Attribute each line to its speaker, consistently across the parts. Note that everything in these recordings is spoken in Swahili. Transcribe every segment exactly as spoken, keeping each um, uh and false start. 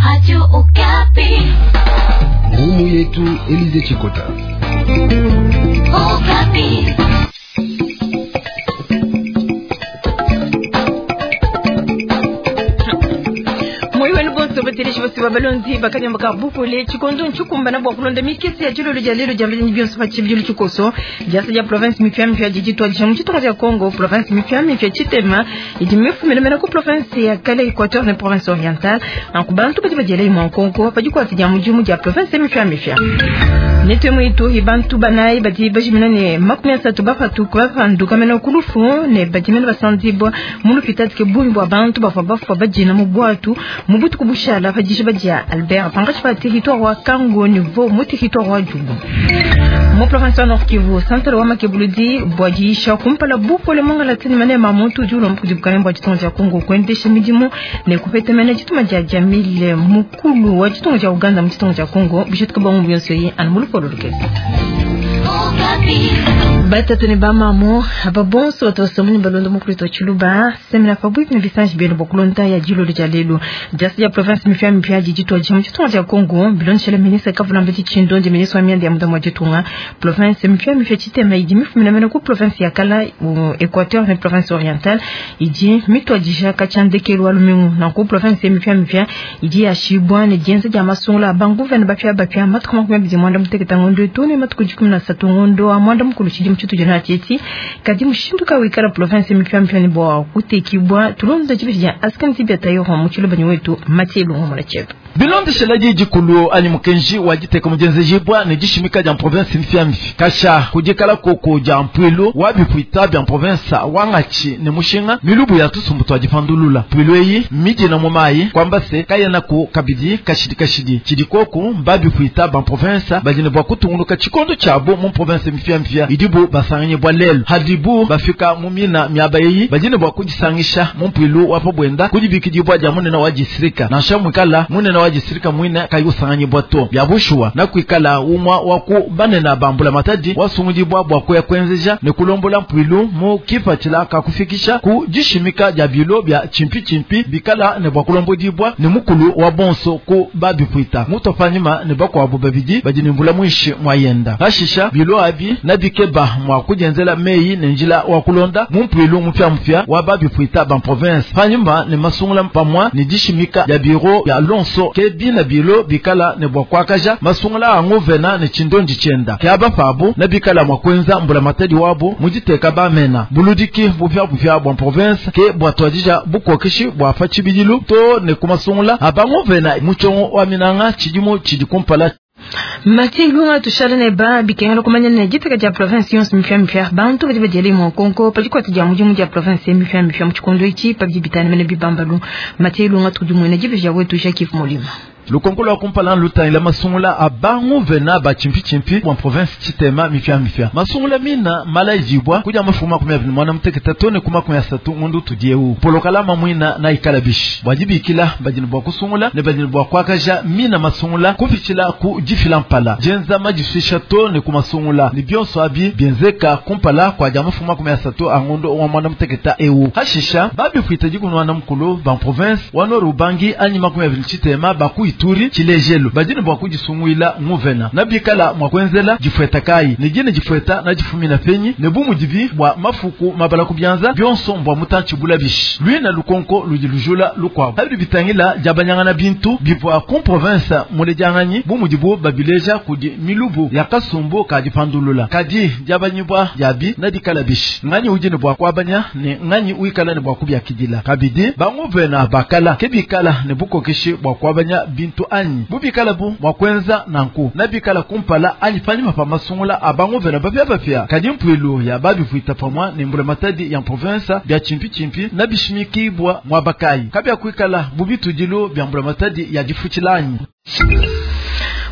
Speaker 1: Radio Okapi.
Speaker 2: Ngumu yetu Elize Chikota.
Speaker 1: Okapi.
Speaker 3: Batirishi basi babalonzi bakanya makabupo le chikondo nchukumba na bwa kulonda mikesi ya jilo ljalelo jambe ni bionso pachi bjulu chukoso jasa ya province mifyami fya jiji twa jamu chito ya Kongo province mifyami fya Chitema idi mefu mena ko province ya Kale Equateur na province orientale na kubantu bati bajele mu Kongo paji kwa tijamu jumu ya province mifyami fya netwe mwitu hibantu banai bati bajimina ne makumi asatu bafatu kwa fandu kamena kulufu ne bajimina basandibo mulu fitatike bumbu abantu bafa bafa bajina mu bwatu mubutu kubusha la fajisha bajia Albert pangachi pa territoire wa Kango niveau mo territoire wa Djubu mo province Nord Kivu centre wa Makebuludi bwajisha kumpala bupo le monga la tini mane mamuntu julo mpujibukane bwa chitonja Kongo kwendesha midimu ne kupete mane chituma ja Jamil mukulu wa chitonja Uganda mchitonja Kongo bishitka ba mu byonso yi an mulu pololukese bata tene ba mamo ababonso to somuni balondo mukrito chuluba semina fabuik ne visage belo bokulonta ya jilo de jalelo jasi ya province mifya mifya jijito jamu chitonja ya Kongo bilon shele ministre kavula mbeti chindo de ministre wa miende ya muda mwajitunga province mifya mifya Chitema idi mifu minamena ku province ya Kala Equateur na province orientale idi mitwa jisha kachandeke lwa lumingu na ku province mifya mifya idi ya Shibwa ne jense ja masungula bangu vene bapya bapya matkama kumya bizi mwanda mteketa ngondo etone matukujikum na satu ngondo amwanda mkulu chidi mchutu jana cheti kadi mshindu ka wikara province mifya mifya ni bwa kutekibwa tulonda chibi ya askan tibia tayo kwa mchilo banyo wetu Matielu ngomora chetu
Speaker 4: Bilondi shelaji jikulu ali mkenji wajiteka mjenze jibwa ne jishimika ja province mifya mifya kasha kujikala koko ja mpwilo wabi kuita bya province wangachi ne mushinga milubu ya tusumbutu wajifandulula pwilo yi miji na mumayi kwamba se kaya na ku kabidi kashidi kashidi chidi koko mbabi kuita ba province bajine bwa kutungunuka chikondo chabo mu province mifya mifya idibu basanganye bwa lelo hadibu bafika mumina miabayi bajine bwa kujisangisha mu mpwilo wapo bwenda kujibiki bwa jamune na wajisirika na shamwikala mune na wajisirika mwine kayusanganye bwato byabushwa na kwikala umwa waku banena bambula matadi wasunguji bwa bwa ko yakwenzeja ne kulombola mpwilu mu kifatila kakufikisha ku jishimika ja bilo bya chimpi chimpi bikala ne bwa kulombodi bwa ne mukulu wa bonso ku babi kuita mutofanyima ne bakwa abo babiji bajini mbula mwishi mwayenda hashisha bilo abi na bikeba mwa kujenzela meyi ne njila wa kulonda mu mpwilu mupya mupya wa babi kuita ban province fanyima ne masungula pamwa ne jishimika ya biro ya lonso kebi na bilo bikala ne bwa kwakaja masungula angu vena ne chindonji chenda kyaba fabu na bikala mwakwenza mbula matadi wabo mujiteka ba mena buludiki bufya bufya bwa province ke bwa twajija bukokishi bwa fachibijilu to ne kumasungula abangu vena muchongo wa minanga chijimo chidikumpala
Speaker 3: Matielu nga tushara ne ba bikengalo kumanya ne jiteka ja province yonse mifya mifya bantu badi bajele mu Kongo pajiko tija mujimu ja province mifya mifya mchikondo ichi pabijibitana mene bibambalu Matielu nga tujumu ne jibija wetu Jacques Molima
Speaker 4: Lukonkolo wa kumpala luta ila masungula abangu vena ba chimpi chimpi kwa province Chitema mifya mifya masungula mina mala ijibwa kuja mafuma kumya vini mwana mteketa tone kuma kumya satu ngundu tudieu polokalama mwina na ikalabishi wajibi ikila bajini bwa kusungula ne bajini bwa kwakaja mina masungula kufichila ku jifila mpala jenza majifisha tone kumasungula ni bionso abi bienzeka kumpala kwa jamafuma kumya satu angundu wa mwana mteketa eu hashisha babi kuitajiku mwana mkulu ban province wano rubangi anima kumya vini Chitema baku Ituri chilejelo bajini bwa kujisungwila nguvena nabikala mwakwenzela jifweta kai nijine jifweta na jifumina penyi nebumu jivi bwa mafuku mabala kubyanza byonso mbwa mutanchi bulabishi lui na lukonko lujilujula lukwa habi bitangila jabanyangana bintu bipwa kon province mulejanganyi bumu jibu babileja kudi milubu ya kasumbo kajipandulula kadi jabanyibwa jabi na dikalabishi ngani ujine bwa kwabanya ne ngani uikala ne bwa kubya kidila kabidi banguvena bakala kebikala ne buko kishi bwa kwabanya bintu anyi bubikala bu mwakwenza nanku nabikala kumpala anyi fanyima pa masungula abangu vena bapya bapya kadi mpwelu ya babi fuita pamwa ni mbule matadi ya province bya chimpi chimpi nabishimiki bwa mwabakai kabya kuikala bubitu jilo bya mbule matadi ya jifuchilanyi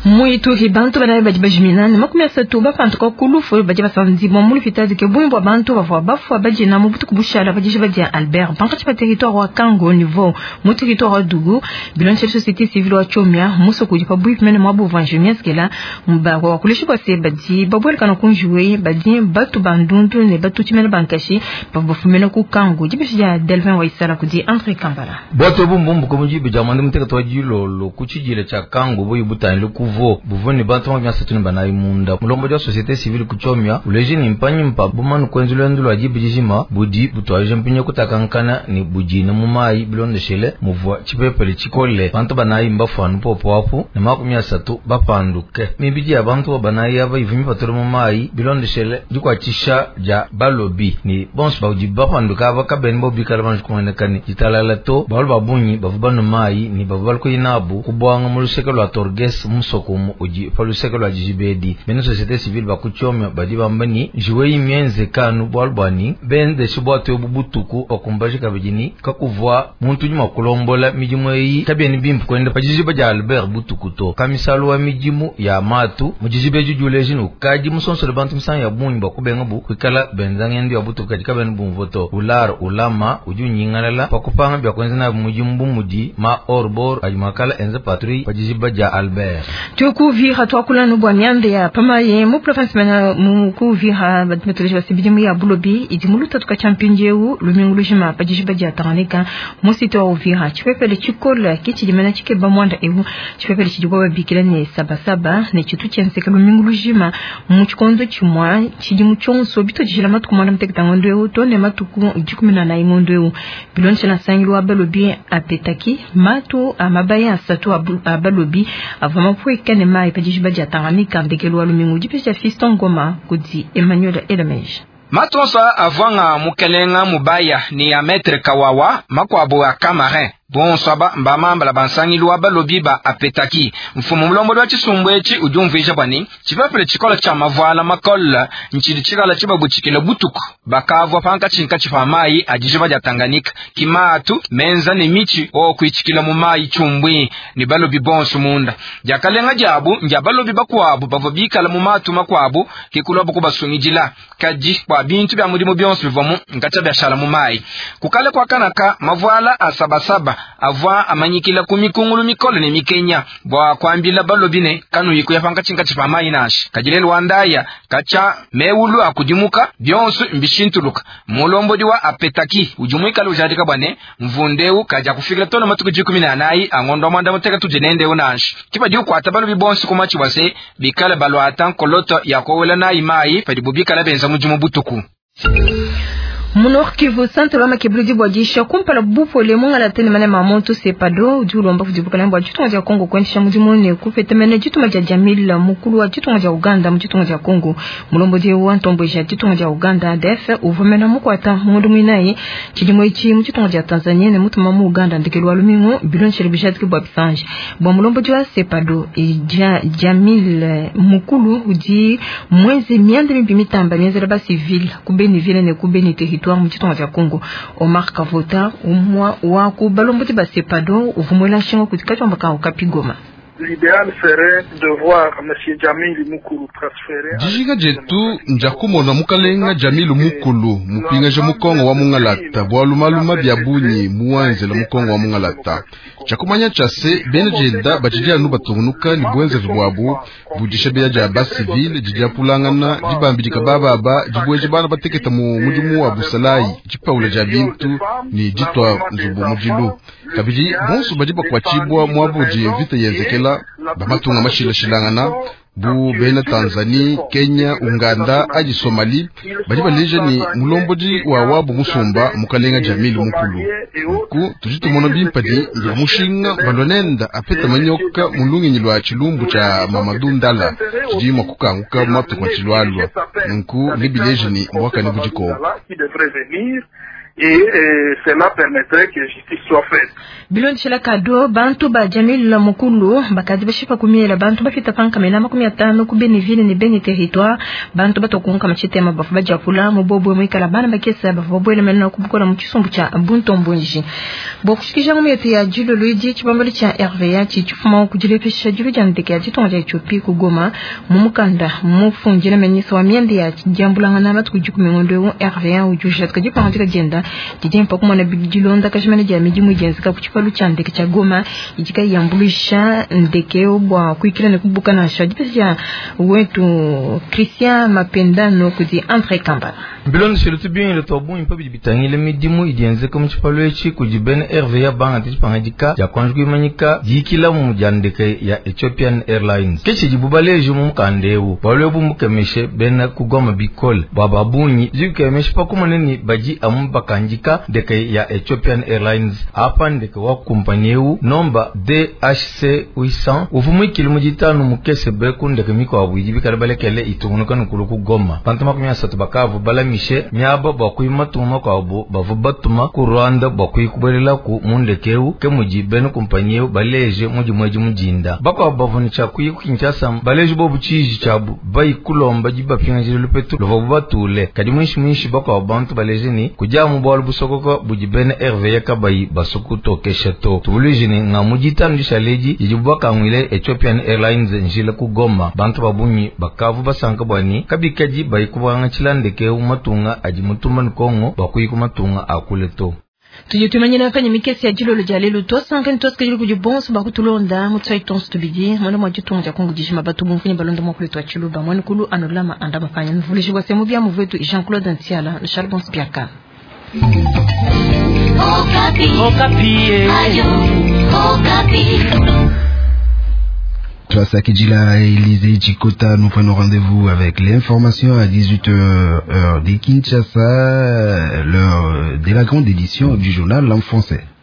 Speaker 3: Muito ribanto bana baji bajimina ne makumi asatu bafantu ko kulufu baji basanzi bon mulu fitazi ke bumbo bantu bavwa bafu baji na mubutu kubushara baji baji Albert banka ci territoire wa Kango au niveau mu territoire wa Dugu bilan ci société civile wa Chomia muso ko jipa buif mena mabu vanjemia skela mba wa kulishi kwa se baji babwel kana kunjuwe baji batu bandundu ne batu ci mena bankashi babu fumena ku Kango jibishi ya Delvin wa Isara ku di Andre Kambala
Speaker 5: boto bumbu ko mujibi jamande muteka to jilo lo kuchijile cha Kango boyu butani kuvo buvoni bantu mwa satuni banayi munda mulombo de société civile kuchomya uleji ni mpanyi mpa bumanu kwenzulu ndulu ajibu jijima budi butwaje mpinye kutakankana ni buji na mumayi bilonde shele muvwa chipepele chikole bantu banayi mbafanu popo apu na makumi asatu bapanduke mibiji ya bantu banayi aba ivimi patoro mumayi bilonde shele jikwa chisha ja balobi ni bonsu bauji bapanduka aba kabeni bobi kalabanju kumendekani jitalala to balu babunyi bavubanu mayi ni bavubalu kuyinabu kubwanga muluseke lwa torges musoko mu uji paluseke lwa jijibedi bene société civile bakuchomya badi bambani jiwe imienze kanu bwalbani bende shibwato yobubutuku okumbaje kabijini kakuvwa muntu nyuma kulombola mijimu yi kabeni bimpu kwenda pajijiba ja Albert butukuto kamisalu wa mijimu ya matu mujijibe jujuleji no kaji musonsole bantu msan ya bunyi bakubenga bu kwikala benzange ndi ya butuku kaji kabeni bumvoto ular ulama uju nyingalala pakupanga bya kwenzana mujimu mudi ma orbor ajimakala enze patri pajijiba ja Albert
Speaker 3: tuku vira to akula no bwanyande ya pamaye mu province mana mu ku vira badmeteleje basibidimu ya bulobi idimuluta tuka champion jewu lumingulujima pajijiba ja Tanganyika mu sito wa vira chipepele chikola kichi dimana chike bamwanda ewu chipepele chijigoba bikira ne saba saba ne chitu chenseka lumingulujima mu chikondo chimwa chidimu chonso bito jijila matuku mwanda mtekitangondo ewu to ne matuku jikumina na imondo ewu bilonche na sangilu wa balobi apetaki matu amabaya asatu abalobi avama pwe kane mai pajijiba ja Tanganyika ndekelo wa lumingu jipesha Fiston Goma kudi Emmanuel Elemeje
Speaker 6: matonsa avwanga mukelenga mubaya ni ya maître Kawawa makwabo ya Camarin bon saba mbamamba la bansangi luwa balobi ba apetaki mfumu mulombo lwa chisumbwe chi ujumvisha bwani chipapele chikola cha mavala makola nchili chikala chibabu chikele butuku bakavwa panka chinka chifamai ajijiba ja Tanganyika kimatu menza ni michi o kuichikila mumayi chumbwi ni balobi bonsu munda jakalenga jabu nja balobi bakwabu bavobika la mumatu makwabu kikulobo kubasungijila kaji kwa bintu bya mudimu byonsu bivomu ngacha bya shala mumayi kukale kwa kanaka mavala asabasaba avwa amanyikila kumikungulu mikolo ne mikenya bwa kwambila balobine kanu yiku yapanga chinka chipama inashi kajilelu wandaya kacha mewulu akudimuka byonsu mbishintuluka mulombo diwa apetaki ujumuika lujadika bwane mvundeu kaja kufikira tona matuku jikumi na nane angondo mwanda muteka tujenende unashi kipa diu kwa tabalo bibonsu kumachi wase bikala balwata koloto yakowela na imai padibubika la benza mujumu butuku
Speaker 3: Munor Kivu Centre ma kibulidi bwajisha kumpala bupole mungala tene mane mamonto sepado julomba fujibuka na bwajitu ya Kongo kwendisha mujimone kufetemene jitu maja Jamil mukulu wa jitu maja Uganda mjitu maja Kongo mulombo je wantombo ja jitu maja Uganda def uvumena mukwata mundu mwinaye chidimo ichi mjitu maja Tanzania ne mutu mamu Uganda ndekelwa lumingo bilon cheribisha tiki bwabisanje bwa mulombo je sepado ja Jamil mukulu uji mwezi miande mipimitamba mienzela ba civil kubeni vile ne kubeni territoire mchitonga cha Kongo Omar Kavota umwa wa kubalombote ba sepado uvumwela shingo kutikachwa mbaka ukapigoma.
Speaker 7: L'idéal serait de voir monsieur Jamil Mukulu transférer
Speaker 2: Jijiga jetu njakumona mukalenga Jamil Mukulu mupinga je mukongo wa mungalata bwalumaluma bya bunyi muwanze la mukongo wa mungalata chakumanya chase bene jeda bajija nu batunuka ni bwenze zubwabu bujisha bya ja ba civil jija pulangana jibambidika baba ba jibweje bana bateketa mu mujumu wa Busalai jipaula ja bintu ni jitwa nzubu mujilu kabiji bonsu bajiba kwa chibwa mwabuji vita yenzekela bamatunga mashila shilangana bu bena Tanzania, Kenya, Uganda, aji Somali bajiba leje ni mulomboji wa wabu musumba mukalenga Jamil Mukulu ku tujitu mona bimpadi ya mushinga balonenda apeta manyoka mulungi nyilwa chilumbu cha Mamadou Ndala jima kukanguka mapte kwa chilwalwa nku libileje ni mwaka ni bujiko
Speaker 7: et euh, cela permettrait que justice soit faite.
Speaker 3: Bilon chela kado bantu ba Jamil la Mukulu bakazi bashipa kumela bantu bafita panka mena makumi atano ku Beneville ne Beni territoire bantu batokunka machitema bafu bajapula mubobo mwikala bana bakesa bafu bobwele mena kubukola mu kisumbu cha buntombonji bokushikija mu yete ya Julo Luigi chibambali cha R V A chichufuma kujilepesha Julo jandike ya chitonja Ethiopia ku Goma mumukanda mufunjira menyiso wa miende ya jambulanga na batu kujikumengondo R V A ujusha tukajipa katika jenda jijempa kumona bigilonda kashimane ja miji mujenzika kuchipa luchandike cha Goma ijika yambulisha ndeke obwa kuikira ne kubuka na shadipesha wetu Christian Mapendano kudi entre kamba
Speaker 5: Bilon shirutu bien le tobu impa bibitangi le midimu idienze comme chipalo echi kujibene R V A banga tichipangajika ya kwanjui manyika jikila mu jandeke ya Ethiopian Airlines kechi jibubale jumu mkandewu balebu mukemeshe bena kugoma bikol bababunyi jikemeshe pakumaneni baji amubakanjika deke ya Ethiopian Airlines apa ndeke wa kumpanyewu nomba D H C huit cents ufumu ikilumu jitanu mukese beku ndeke miko wabuji bikarabale kele itumunuka nukuluku Goma pantama kumia satu bakavu bala mishe nyaba bakui matuma kwa abu bavu batuma ku Rwanda bakui kuberela ku mundekeu ke muji benu kumpanyewu baleje muji mweji mujinda bakwa bavu ni chakui kukinchasa baleje bobu chiji chabu bayi kulomba jiba pinga lupetu lovo batule kadi mwishi mwishi bakwa abantu baleje ni kujamu bolu busokoko buji bene R V A kabayi basukuto kesheto tulijini nga mujitanu jishaleji yijibwaka ngwile Ethiopian Airlines njile ku Goma bantu babunyi bakavu basanka bwani kabikaji bayi kubanga chilandeke umatunga ajimutuma nkongo bakuyi kumatunga akuleto
Speaker 3: tujitumanyina kanye mikesi ya Jilo Lujalelo tosanka ntoska jilo kujibonso bakutulonda mutsai tonso tubidi mwana mwajitunga kongo jishima batu bumfunye balonda mwakuleto wa Chiluba mwani kulu anolama anda mafanya mvulishi wa semu bia mvetu Jean-Claude Antiala na Charbon Spiaka
Speaker 1: Okapi Okapi Ayo Okapi.
Speaker 8: Place à Kidjila et Élysée Chikota, nous prenons rendez-vous avec l'information à dix-huit heures heure de Kinshasa, l'heure de la grande édition du journal en français.